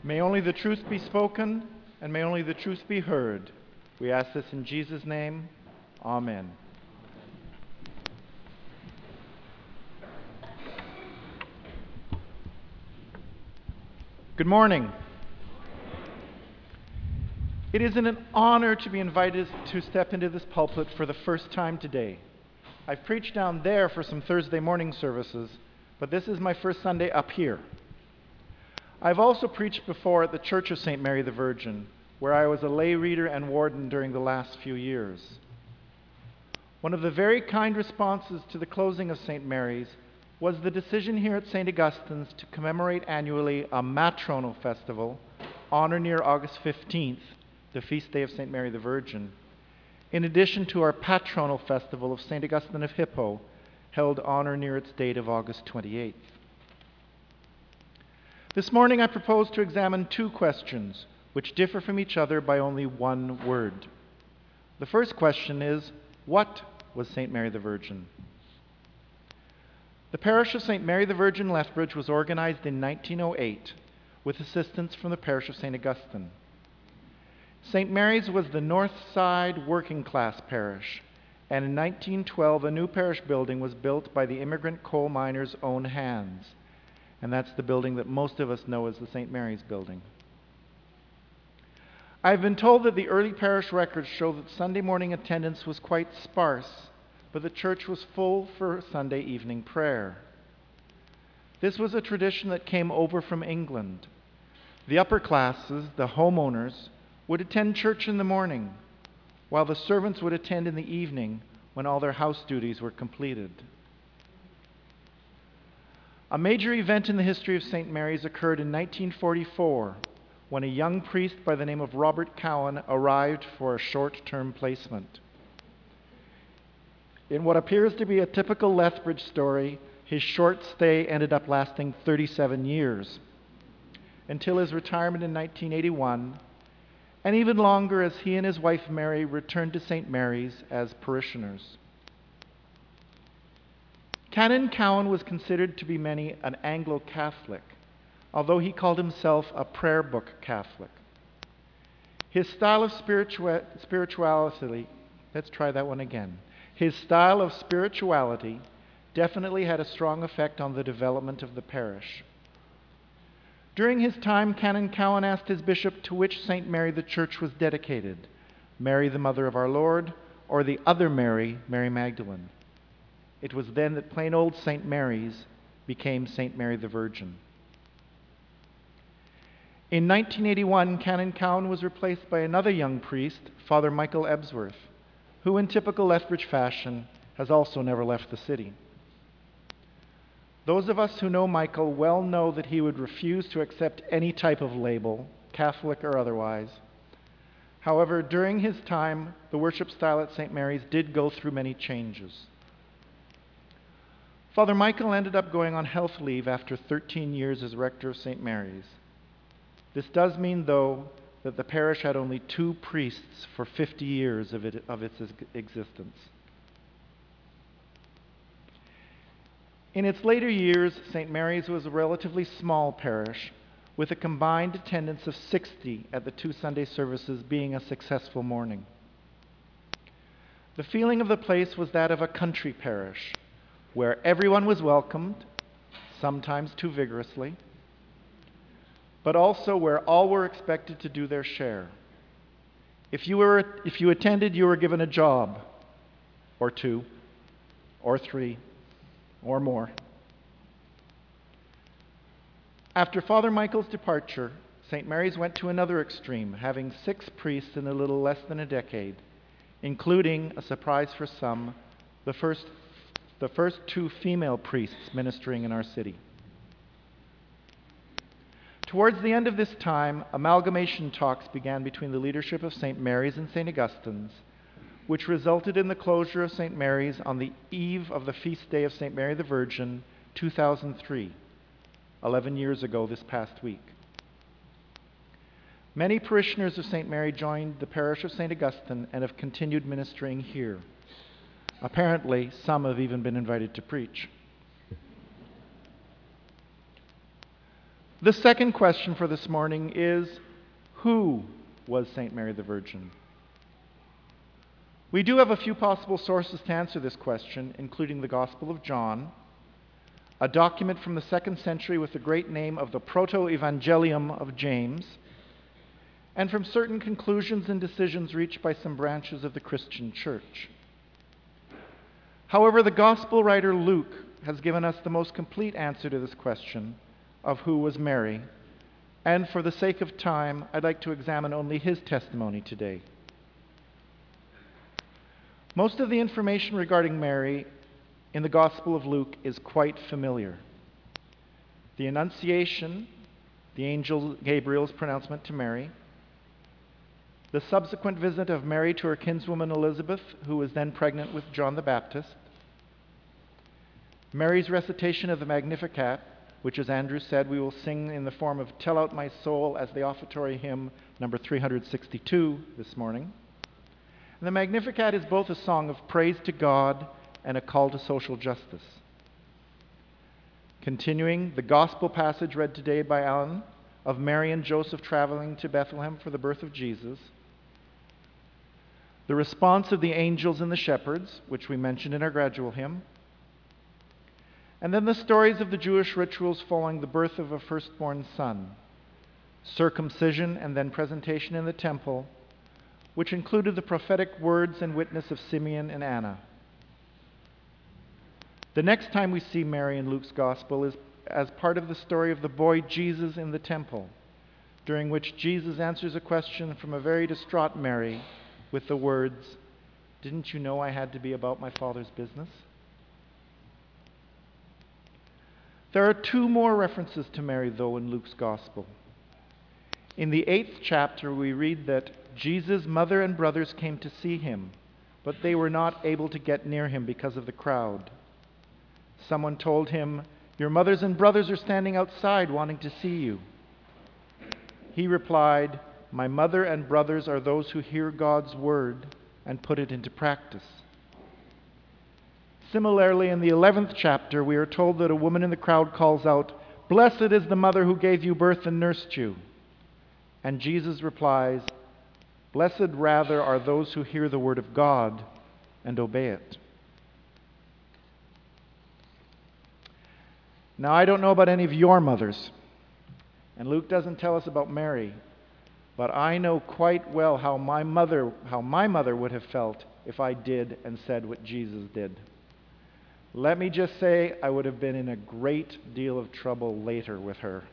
May only the truth be spoken, and may only the truth be heard. We ask this in Jesus' name. Amen. Good morning. It is an honor to be invited to step into this pulpit for the first time today. I've preached down there for some Thursday morning services, but this is my first Sunday up here. I've also preached before at the Church of St. Mary the Virgin, where I was a lay reader and warden during the last few years. One of the very kind responses to the closing of St. Mary's was the decision here at St. Augustine's to commemorate annually a matronal festival on or near August 15th, the feast day of St. Mary the Virgin, in addition to our patronal festival of St. Augustine of Hippo, held on or near its date of August 28th. This morning I propose to examine two questions which differ from each other by only one word. The first question is, what was St. Mary the Virgin? The parish of St. Mary the Virgin, Lethbridge, was organized in 1908 with assistance from the parish of St. Augustine. St. Mary's was the North Side working class parish, and in 1912 a new parish building was built by the immigrant coal miners' own hands. And that's the building that most of us know as the St. Mary's building. I've been told that the early parish records show that Sunday morning attendance was quite sparse, but the church was full for Sunday evening prayer. This was a tradition that came over from England. The upper classes, the homeowners, would attend church in the morning, while the servants would attend in the evening when all their house duties were completed. A major event in the history of St. Mary's occurred in 1944 when a young priest by the name of Robert Cowan arrived for a short-term placement. In what appears to be a typical Lethbridge story, his short stay ended up lasting 37 years, until his retirement in 1981, and even longer as he and his wife Mary returned to St. Mary's as parishioners. Canon Cowan was considered to be many an Anglo-Catholic, although he called himself a prayer book Catholic. His style of spirituality, let's try that one again. His style of spirituality definitely had a strong effect on the development of the parish. During his time, Canon Cowan asked his bishop to which St. Mary the church was dedicated, Mary the Mother of our Lord, or the other Mary, Mary Magdalene. It was then that plain old St. Mary's became St. Mary the Virgin. In 1981, Canon Cowan was replaced by another young priest, Father Michael Ebsworth, who in typical Lethbridge fashion has also never left the city. Those of us who know Michael well know that he would refuse to accept any type of label, Catholic or otherwise. However, during his time, the worship style at St. Mary's did go through many changes. Father Michael ended up going on health leave after 13 years as rector of St. Mary's. This does mean, though, that the parish had only 2 priests for 50 years of its existence. In its later years, St. Mary's was a relatively small parish, with a combined attendance of 60 at the 2 Sunday services being a successful morning. The feeling of the place was that of a country parish, where everyone was welcomed, sometimes too vigorously, but also where all were expected to do their share. If you attended, you were given a job, or 2, or 3, or more. After Father Michael's departure, St. Mary's went to another extreme, having 6 priests in a little less than a decade, including, a surprise for some, the first 2 female priests ministering in our city. Towards the end of this time, amalgamation talks began between the leadership of St. Mary's and St. Augustine's, which resulted in the closure of St. Mary's on the eve of the feast day of St. Mary the Virgin, 2003, 11 years ago this past week. Many parishioners of St. Mary joined the parish of St. Augustine and have continued ministering here. Apparently, some have even been invited to preach. The second question for this morning is, who was St. Mary the Virgin? We do have a few possible sources to answer this question, including the Gospel of John, a document from the 2nd century with the great name of the Proto-Evangelium of James, and from certain conclusions and decisions reached by some branches of the Christian Church. However, the Gospel writer Luke has given us the most complete answer to this question of who was Mary, and for the sake of time, I'd like to examine only his testimony today. Most of the information regarding Mary in the Gospel of Luke is quite familiar. The Annunciation, the angel Gabriel's pronouncement to Mary, the subsequent visit of Mary to her kinswoman Elizabeth, who was then pregnant with John the Baptist, Mary's recitation of the Magnificat, which, as Andrew said, we will sing in the form of Tell Out My Soul as the offertory hymn number 362 this morning. And the Magnificat is both a song of praise to God and a call to social justice. Continuing, the gospel passage read today by Alan of Mary and Joseph traveling to Bethlehem for the birth of Jesus. The response of the angels and the shepherds, which we mentioned in our gradual hymn. And then the stories of the Jewish rituals following the birth of a firstborn son, circumcision and then presentation in the temple, which included the prophetic words and witness of Simeon and Anna. The next time we see Mary in Luke's Gospel is as part of the story of the boy Jesus in the temple, during which Jesus answers a question from a very distraught Mary with the words, "Didn't you know I had to be about my Father's business?" There are two more references to Mary, though, in Luke's Gospel. In the 8th chapter, we read that Jesus' mother and brothers came to see him, but they were not able to get near him because of the crowd. Someone told him, "Your mothers and brothers are standing outside wanting to see you." He replied, "My mother and brothers are those who hear God's word and put it into practice." Similarly, in the 11th chapter, we are told that a woman in the crowd calls out, "Blessed is the mother who gave you birth and nursed you." And Jesus replies, "Blessed rather are those who hear the word of God and obey it." Now, I don't know about any of your mothers, and Luke doesn't tell us about Mary, but I know quite well how my mother would have felt if I did and said what Jesus did. Let me just say, I would have been in a great deal of trouble later with her.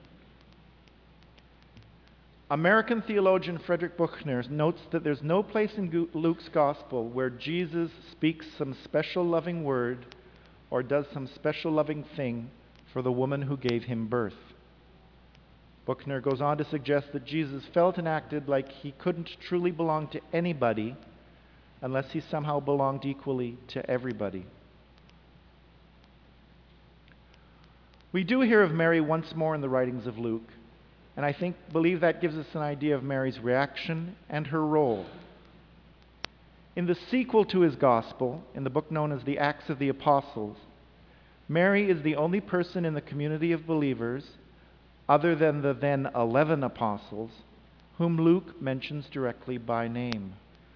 American theologian Frederick Buechner notes that there's no place in Luke's Gospel where Jesus speaks some special loving word or does some special loving thing for the woman who gave him birth. Buechner goes on to suggest that Jesus felt and acted like he couldn't truly belong to anybody unless he somehow belonged equally to everybody. We do hear of Mary once more in the writings of Luke, and I believe that gives us an idea of Mary's reaction and her role. In the sequel to his gospel, in the book known as the Acts of the Apostles, Mary is the only person in the community of believers, other than the then 11 apostles, whom Luke mentions directly by name.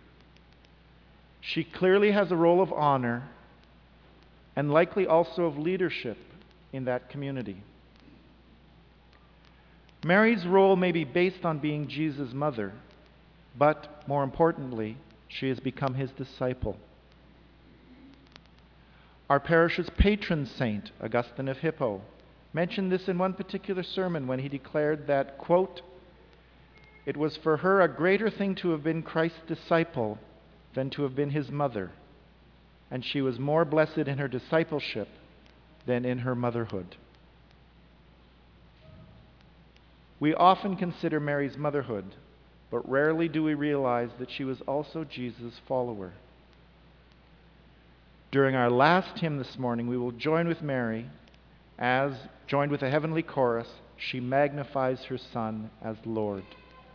She clearly has a role of honor and likely also of leadership in that community. Mary's role may be based on being Jesus' mother, but more importantly, she has become his disciple. Our parish's patron saint, Augustine of Hippo, mentioned this in one particular sermon when he declared that, quote, "It was for her a greater thing to have been Christ's disciple than to have been his mother, and she was more blessed in her discipleship than in her motherhood." We often consider Mary's motherhood, but rarely do we realize that she was also Jesus' follower. During our last hymn this morning, we will join with Mary as, joined with a heavenly chorus, she magnifies her Son as Lord.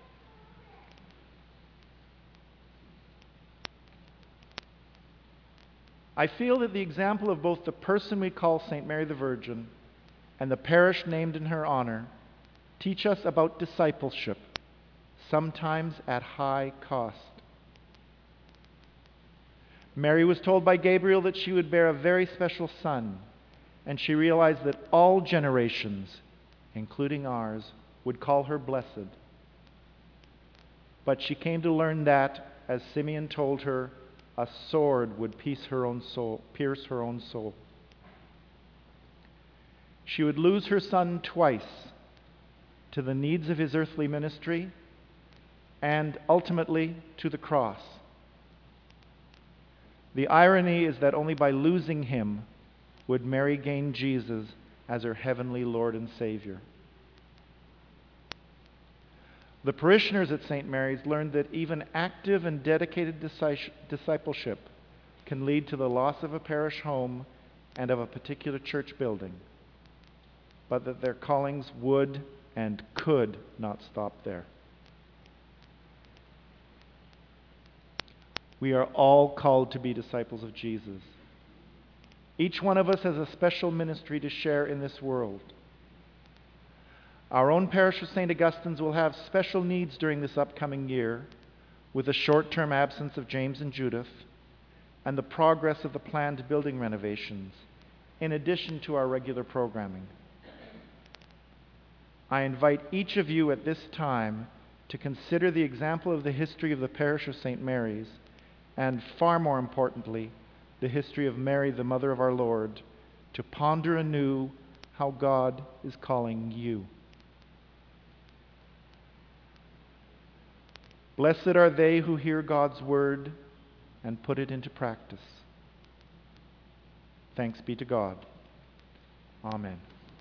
I feel that the example of both the person we call St. Mary the Virgin and the parish named in her honor teach us about discipleship, sometimes at high cost. Mary was told by Gabriel that she would bear a very special son, and she realized that all generations, including ours, would call her blessed. But she came to learn that, as Simeon told her, a sword would pierce her own soul. She would lose her son twice, to the needs of his earthly ministry and ultimately to the cross. The irony is that only by losing him would Mary gain Jesus as her heavenly Lord and Savior. The parishioners at St. Mary's learned that even active and dedicated discipleship can lead to the loss of a parish home and of a particular church building, but that their callings would and could not stop there. We are all called to be disciples of Jesus. Each one of us has a special ministry to share in this world. Our own parish of St. Augustine's will have special needs during this upcoming year, with the short-term absence of James and Judith and the progress of the planned building renovations, in addition to our regular programming. I invite each of you at this time to consider the example of the history of the parish of St. Mary's, and far more importantly, the history of Mary, the Mother of our Lord, to ponder anew how God is calling you. Blessed are they who hear God's word and put it into practice. Thanks be to God. Amen.